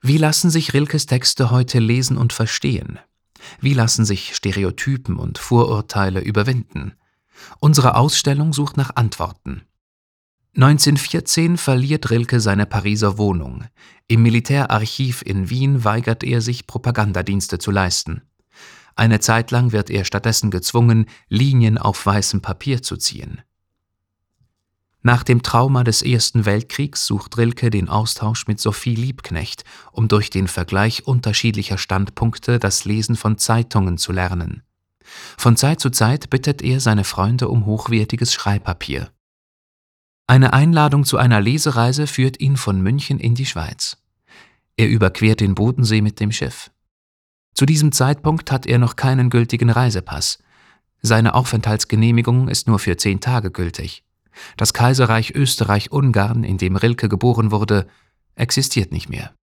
Wie lassen sich Rilkes Texte heute lesen und verstehen? Wie lassen sich Stereotypen und Vorurteile überwinden? Unsere Ausstellung sucht nach Antworten. 1914 verliert Rilke seine Pariser Wohnung. Im Militärarchiv in Wien weigert er sich, Propagandadienste zu leisten. Eine Zeit lang wird er stattdessen gezwungen, Linien auf weißem Papier zu ziehen. Nach dem Trauma des Ersten Weltkriegs sucht Rilke den Austausch mit Sophie Liebknecht, um durch den Vergleich unterschiedlicher Standpunkte das Lesen von Zeitungen zu lernen. Von Zeit zu Zeit bittet er seine Freunde um hochwertiges Schreibpapier. Eine Einladung zu einer Lesereise führt ihn von München in die Schweiz. Er überquert den Bodensee mit dem Schiff. Zu diesem Zeitpunkt hat er noch keinen gültigen Reisepass. Seine Aufenthaltsgenehmigung ist nur für 10 Tage gültig. Das Kaiserreich Österreich-Ungarn, in dem Rilke geboren wurde, existiert nicht mehr.